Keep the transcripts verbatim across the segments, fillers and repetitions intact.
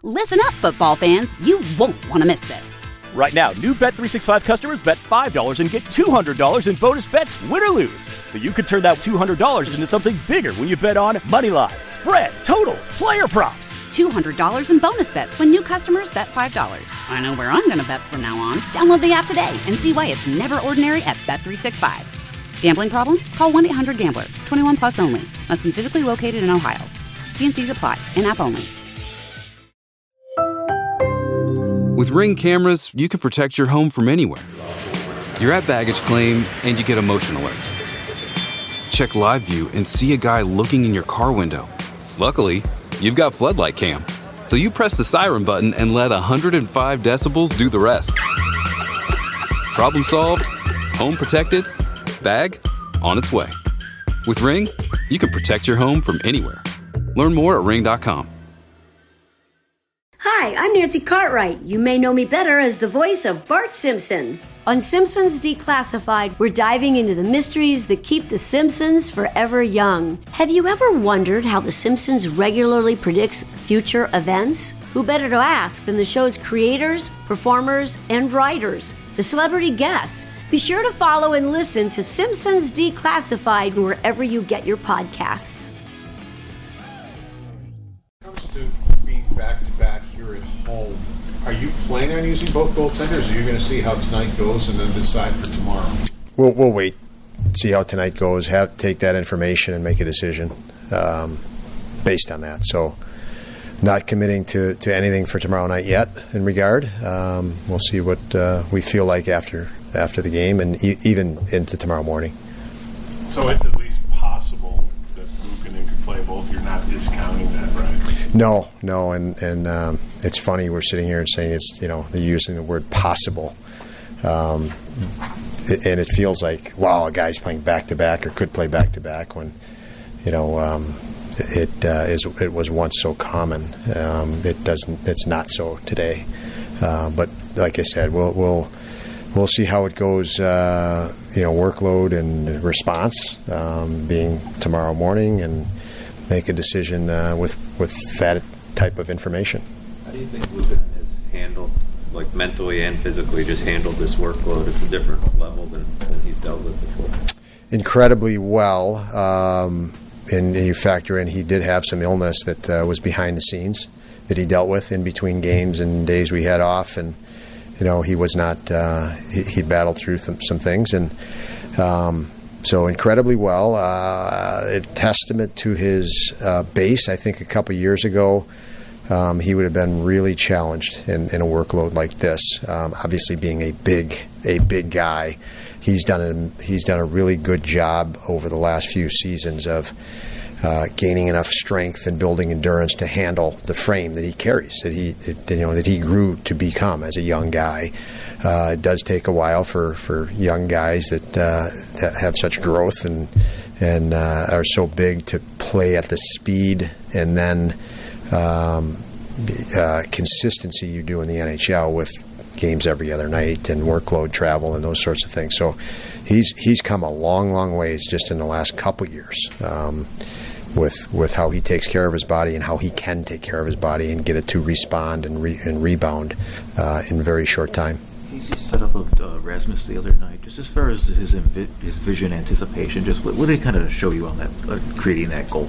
Listen up, football fans. You won't want to miss this. Right now, new Bet three sixty-five customers bet five dollars and get two hundred dollars in bonus bets, win or lose. So you could turn that two hundred dollars into something bigger when you bet on money line, spread, totals, player props. two hundred dollars in bonus bets when new customers bet five dollars. I know where I'm going to bet from now on. Download the app today and see why it's never ordinary at Bet three sixty-five. Gambling problem? Call one eight hundred gambler. twenty-one plus only. Must be physically located in Ohio. T and C's apply. In-app only. With Ring cameras, you can protect your home from anywhere. You're at baggage claim, and you get a motion alert. Check live view and see a guy looking in your car window. Luckily, you've got Floodlight Cam, so you press the siren button and let one hundred five decibels do the rest. Problem solved, home protected, bag on its way. With Ring, you can protect your home from anywhere. Learn more at ring dot com. Hi, I'm Nancy Cartwright. You may know me better as the voice of Bart Simpson. On Simpsons Declassified, we're diving into the mysteries that keep the Simpsons forever young. Have you ever wondered how the Simpsons regularly predicts future events? Who better to ask than the show's creators, performers, and writers, the celebrity guests? Be sure to follow and listen to Simpsons Declassified wherever you get your podcasts. When it comes to being back-to-back here at home, are you planning on using both goaltenders, or are you going to see how tonight goes and then decide for tomorrow? We'll, we'll wait, see how tonight goes, have take that information and make a decision um, based on that. So not committing to, to anything for tomorrow night yet in regard. Um, we'll see what uh, we feel like after after the game and e- even into tomorrow morning. So it's at least possible that Buchanan could play both. You're not discounting that, right? No, no, and and um, it's funny we're sitting here and saying it's, you know, they're using the word possible, um, and it feels like, wow, a guy's playing back to back or could play back to back when, you know, um, it uh, is it was once so common. Um, it doesn't. It's not so today. Uh, but like I said, we'll we'll we'll see how it goes. Uh, you know, workload and response um, being tomorrow morning, and make a decision uh, with with that type of information. How do you think Buchanan has handled, like mentally and physically, just handled this workload? It's a different level than, than he's dealt with before. Incredibly well. Um, and you factor in he did have some illness that uh, was behind the scenes that he dealt with in between games and days we had off, and you know he was not. Uh, he, he battled through th- some things, and um, so incredibly well. Uh, a testament to his uh, base. I think a couple years ago, um, he would have been really challenged in, in a workload like this. Um, obviously, being a big a big guy, he's done a, he's done a really good job over the last few seasons of uh, gaining enough strength and building endurance to handle the frame that he carries, that he that, you know that he grew to become as a young guy. Uh, it does take a while for, for young guys that, uh, that have such growth and and uh, are so big to play at the speed and then um, uh, consistency you do in the N H L with games every other night and workload, travel, and those sorts of things. So he's he's come a long, long ways just in the last couple years um, with with how he takes care of his body and how he can take care of his body and get it to respond and, re- and rebound uh, in very short time. Easy setup of uh, Rasmus the other night, just as far as his invi- his vision anticipation, just what, what did he kind of show you on that, uh, creating that goal?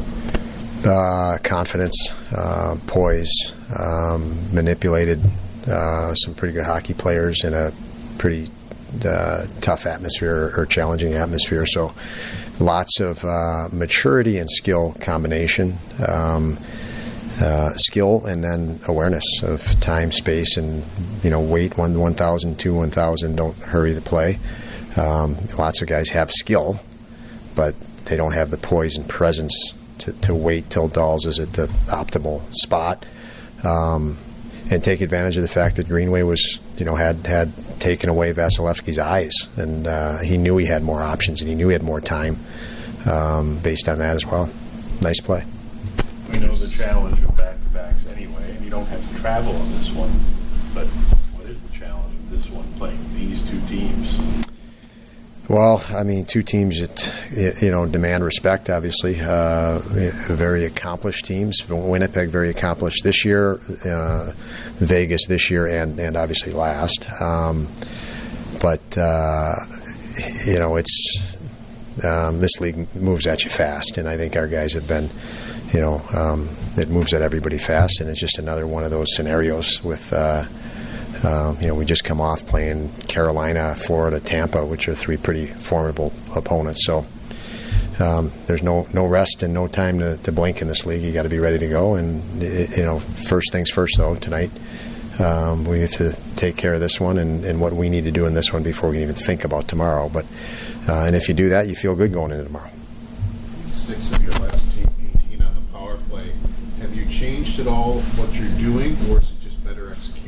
Uh, confidence, uh, poise, um, manipulated uh, some pretty good hockey players in a pretty uh, tough atmosphere or challenging atmosphere. So lots of uh, maturity and skill combination. Um, Uh, skill and then awareness of time, space, and you know, wait one one thousand, two one thousand. Don't hurry the play. Um, lots of guys have skill, but they don't have the poise and presence to, to wait till Dahls is at the optimal spot, um, and take advantage of the fact that Greenway was, you know, had had taken away Vasilevsky's eyes, and uh, he knew he had more options and he knew he had more time um, based on that as well. Nice play. We know the challenge of back-to-backs anyway, and you don't have to travel on this one. But what is the challenge of this one, playing these two teams? Well, I mean, two teams that, you know, demand respect, obviously. Uh, very accomplished teams. Winnipeg, very accomplished this year. Uh, Vegas this year and, and obviously last. Um, but, uh, you know, it's um, this league moves at you fast. And I think our guys have been, you know, um, it moves at everybody fast. And it's just another one of those scenarios with uh, – Um, you know, we just come off playing Carolina, Florida, Tampa, which are three pretty formidable opponents. So um, there's no no rest and no time to, to blink in this league. You got to be ready to go. And it, you know, first things first, though. Tonight um, we have to take care of this one and, and what we need to do in this one before we can even think about tomorrow. But uh, and if you do that, you feel good going into tomorrow. Six of your last eighteen on the power play. Have you changed at all what you're doing, or is it just better execution?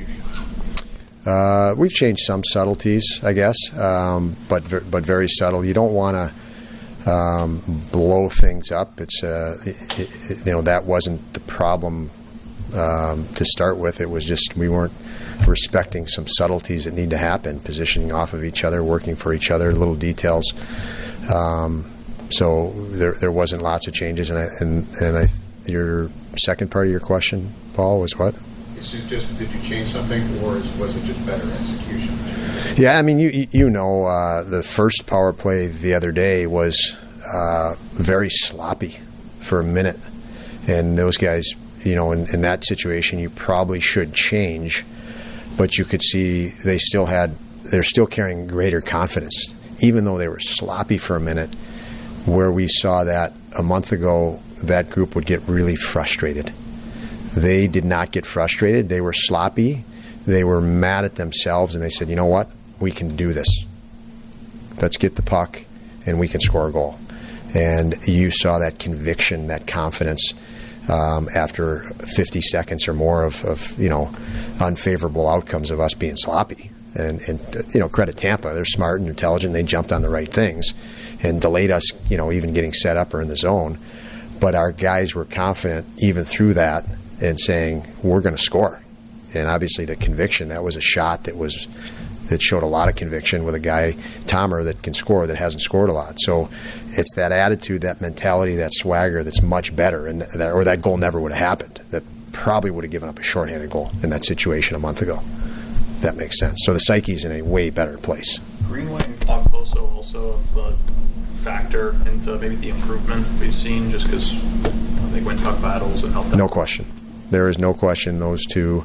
Uh, we've changed some subtleties, I guess, um, but ver- but very subtle. You don't want to um, blow things up. It's uh, it, it, you know that wasn't the problem um, to start with. It was just we weren't respecting some subtleties that need to happen, positioning off of each other, working for each other, little details. Um, so there there wasn't lots of changes, and I, and and I, your second part of your question, Paul, was what? Is it just, did you change something, or is, was it just better execution? Yeah, I mean, you you know, uh, the first power play the other day was uh, very sloppy for a minute, and those guys, you know, in, in that situation, you probably should change, but you could see they still had, they're still carrying greater confidence, even though they were sloppy for a minute. Where we saw that a month ago, that group would get really frustrated. They did not get frustrated. They were sloppy. They were mad at themselves, and they said, you know what? We can do this. Let's get the puck, and we can score a goal. And you saw that conviction, that confidence um, after fifty seconds or more of, of, you know, unfavorable outcomes of us being sloppy. And, and, you know, credit Tampa. They're smart and intelligent. They jumped on the right things and delayed us, you know, even getting set up or in the zone. But our guys were confident even through that, and saying, we're going to score. And obviously the conviction, that was a shot that was that showed a lot of conviction with a guy, Tomer, that can score, that hasn't scored a lot. So it's that attitude, that mentality, that swagger that's much better, and that, or that goal never would have happened. That probably would have given up a shorthanded goal in that situation a month ago. If that makes sense. So the psyche's in a way better place. Greenway and Okposo also a factor into maybe the improvement we've seen, just because you know, they win tough battles and help them. No question. There is no question those two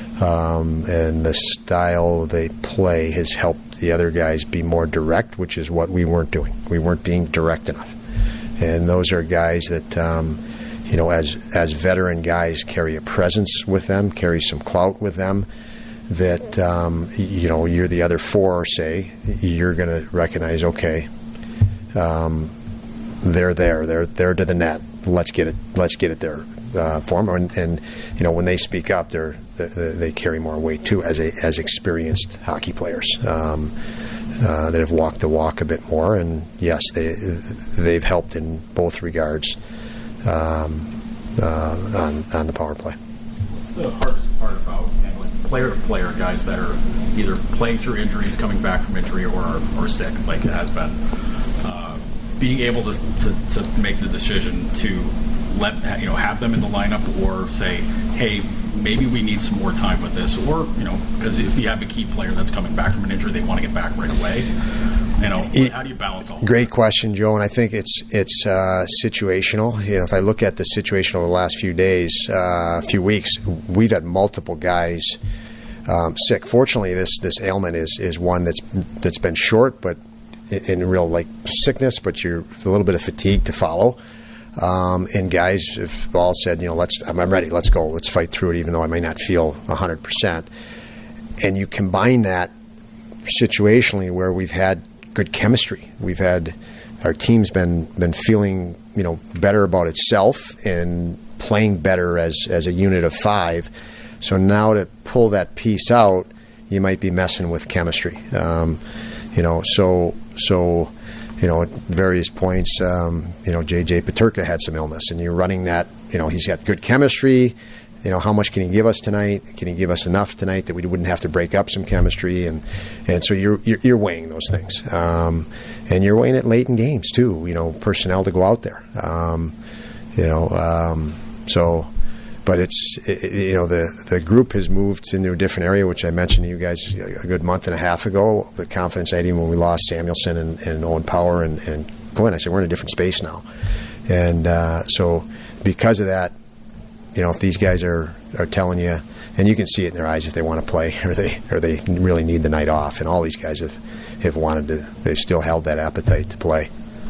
um, and the style they play has helped the other guys be more direct, which is what we weren't doing. We weren't being direct enough. And those are guys that, um, you know, as as veteran guys carry a presence with them, carry some clout with them that, um, you know, you're the other four, say, you're going to recognize, okay, um, they're there. They're, they're to the net. Let's get it. Let's get it there. Uh, form and, and you know when they speak up, they're, they they carry more weight too as a as experienced hockey players um, uh, that have walked the walk a bit more. And yes, they they've helped in both regards um, uh, on on the power play. What's the hardest part about handling player to player guys that are either playing through injuries, coming back from injury, or or sick, like it has been? Uh, being able to, to to make the decision to let you know have them in the lineup, or say, hey, maybe we need some more time with this, or you know, because if you have a key player that's coming back from an injury, they want to get back right away. You know, it, how do you balance all? Great that? question, Joe, and I think it's it's uh, situational. You know, if I look at the situation over the last few days, uh, few weeks, we've had multiple guys um, sick. Fortunately, this this ailment is is one that's that's been short, but in, in real like sickness, but you're a little bit of fatigue to follow. Um, and guys have all said, you know, let's, I'm ready, let's go, let's fight through it, even though I may not feel one hundred percent. And you combine that situationally where we've had good chemistry. We've had, our team's been been feeling, you know, better about itself and playing better as, as a unit of five. So now to pull that piece out, you might be messing with chemistry. Um, you know, so so... You know, at various points, um, you know, J J Peterka had some illness, and you're running that. You know, he's got good chemistry, You know, how much can he give us tonight? Can he give us enough tonight that we wouldn't have to break up some chemistry? And, and so you're, you're you're weighing those things, um, and you're weighing it late in games too. You know, personnel to go out there. Um, you know, um, so. But it's, it, you know, the, the group has moved into a different area, which I mentioned to you guys a good month and a half ago. The confidence I had even when we lost Samuelson and, and Owen Power and, and Glenn, I said, we're in a different space now. And uh, so because of that, you know, if these guys are, are telling you, and you can see it in their eyes if they want to play or they or they really need the night off, and all these guys have, have wanted to, they've still held that appetite to play.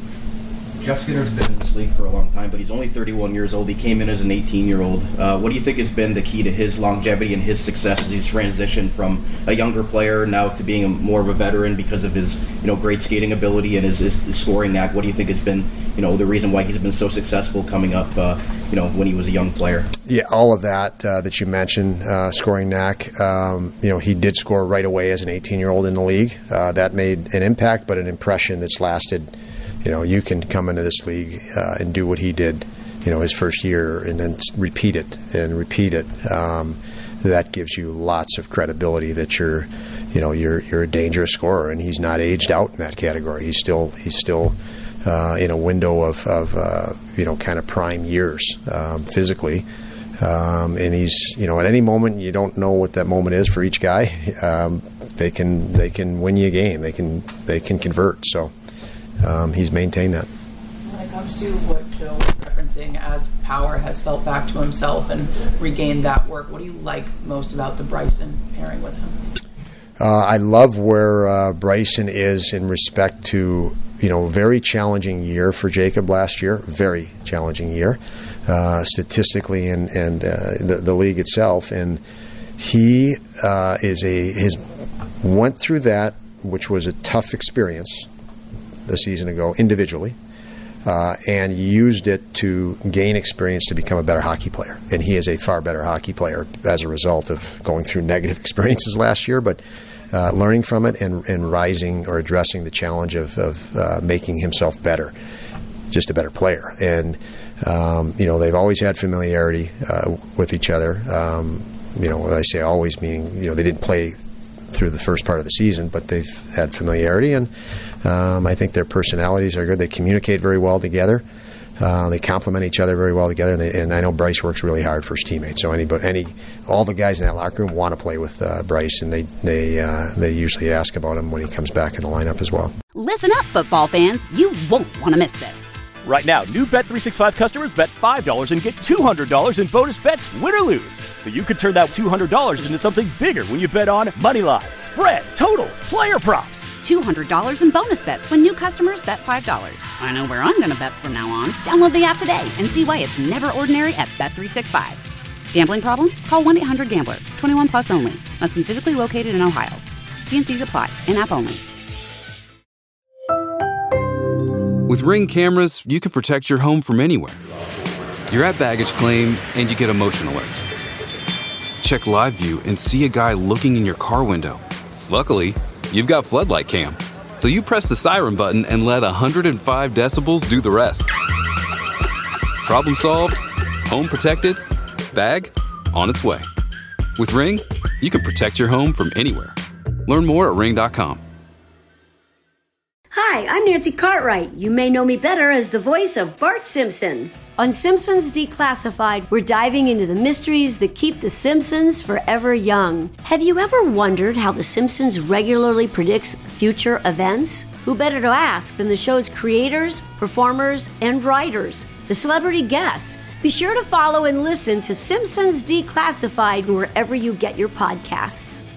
Jeff Skinner's been in this league for a long time, but he's only thirty-one years old. He came in as an eighteen-year-old. Uh, what do you think has been the key to his longevity and his success as he's transitioned from a younger player now to being a, more of a veteran because of his, you know, great skating ability and his, his, his scoring knack? What do you think has been, you know, the reason why he's been so successful coming up, uh, you know, when he was a young player? Yeah, all of that uh, that you mentioned, uh, scoring knack. Um, you know, he did score right away as an eighteen-year-old in the league. Uh, that made an impact, but an impression that's lasted. You know, you can come into this league uh, and do what he did, you know, his first year, and then repeat it and repeat it. Um, that gives you lots of credibility that you're, you know, you're you're a dangerous scorer, and he's not aged out in that category. He's still he's still uh, in a window of, of uh, you know, kind of prime years um, physically, um, and he's, you know, at any moment you don't know what that moment is for each guy. Um, they can they can win you a game. They can they can convert. So. Um, he's maintained that. When it comes to what Joe was referencing as Power has felt back to himself and regained that work, what do you like most about the Bryson pairing with him? Uh, I love where uh, Bryson is in respect to, you know, very challenging year for Jacob last year, very challenging year, uh, statistically and, and uh, the, the league itself. And he uh, is a his went through that, which was a tough experience the season ago individually, uh, and used it to gain experience to become a better hockey player. And he is a far better hockey player as a result of going through negative experiences last year, but uh, learning from it and, and rising or addressing the challenge of, of uh, making himself better, just a better player. And, um, you know, they've always had familiarity uh, with each other. Um, you know, I say always meaning, you know, they didn't play through the first part of the season, but they've had familiarity, and um, I think their personalities are good. They communicate very well together. Uh, they complement each other very well together, and, they, and I know Bryce works really hard for his teammates. So any, any, all the guys in that locker room want to play with uh, Bryce, and they they uh, they usually ask about him when he comes back in the lineup as well. Listen up, football fans! You won't want to miss this. Right now, new Bet three sixty-five customers bet five dollars and get two hundred dollars in bonus bets, win or lose. So you could turn that two hundred dollars into something bigger when you bet on money line, spread, totals, player props. two hundred dollars in bonus bets when new customers bet five dollars. I know where I'm going to bet from now on. Download the app today and see why it's never ordinary at Bet three sixty-five. Gambling problem? Call one eight hundred gambler. twenty-one plus only. Must be physically located in Ohio. T and C's apply. In-app only. With Ring cameras, you can protect your home from anywhere. You're at baggage claim and you get a motion alert. Check live view and see a guy looking in your car window. Luckily, you've got floodlight cam, so you press the siren button and let one hundred five decibels do the rest. Problem solved, home protected, bag on its way. With Ring, you can protect your home from anywhere. Learn more at ring dot com. Hi, I'm Nancy Cartwright. You may know me better as the voice of Bart Simpson. On Simpsons Declassified, we're diving into the mysteries that keep the Simpsons forever young. Have you ever wondered how The Simpsons regularly predicts future events? Who better to ask than the show's creators, performers, and writers, the celebrity guests? Be sure to follow and listen to Simpsons Declassified wherever you get your podcasts.